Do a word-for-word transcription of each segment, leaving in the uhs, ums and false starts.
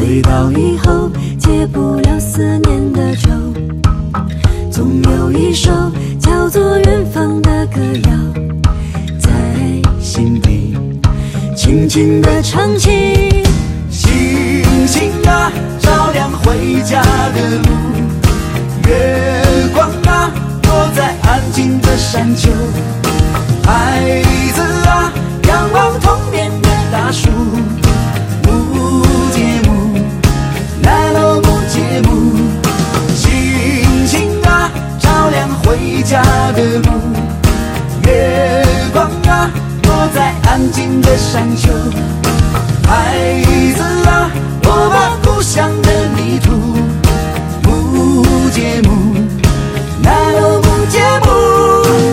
醉倒以后解不了思念的愁，总有一首叫做远方的歌谣在心底轻轻地唱起。星星啊，照亮回家的路，月光啊，落在安静的山丘。孩子啊，仰望童年的大树，木节木，来了木节木。星星啊，照亮回家的路，月光啊，落在安静的山丘。孩子啊，我把故乡的泥土，木节木，来了木节木。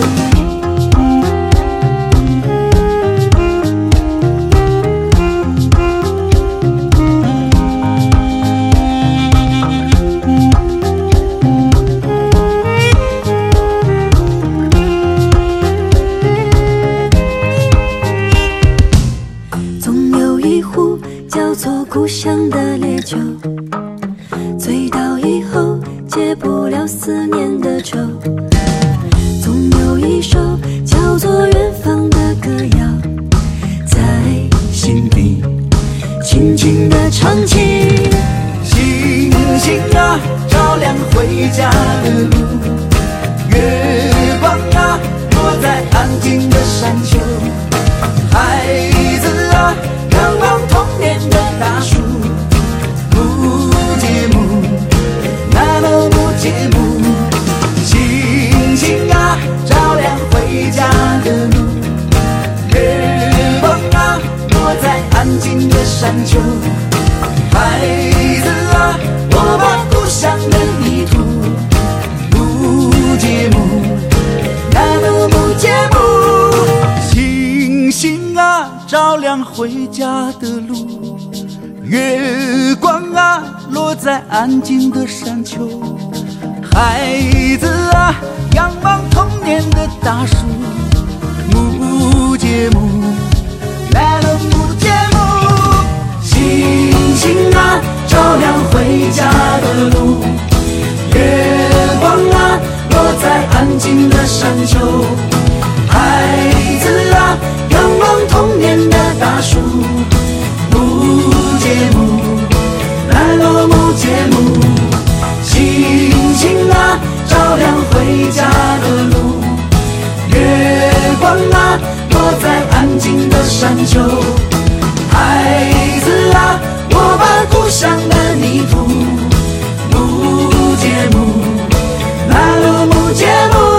叫做故乡的烈酒，醉倒以后解不了思念的愁，总有一首叫做远方的歌谣在心底轻轻地唱起。星星啊，照亮回家的路，月光啊，落在安静的山丘。孩子啊，仰望童年的大树，木节木，来了木节木。星星啊，照亮回家的路，月光啊，落在安静的山丘。孩子啊，我把故乡的泥土，木节木，来了木节木。星星啊，照亮回家的路，月光啊，落在安静的山丘。孩子啊，仰望童年的大树，木节木，来了木节木。星星啊，照亮回家的路，月光啊，落在安静的山丘。孩子啊，仰望童年的大树，木节木，来了木节木。星星啊，照亮回家的路，月光啊，落在安静的山丘。孩子啊，我把故乡的泥土，木节木，来了木节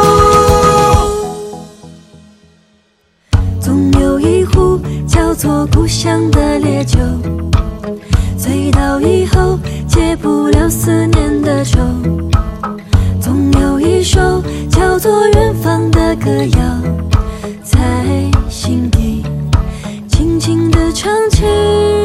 木。总有一壶叫做故乡的烈酒，醉倒以后解不了思念的愁，总有一首叫做远方的歌谣在心底轻轻地唱起。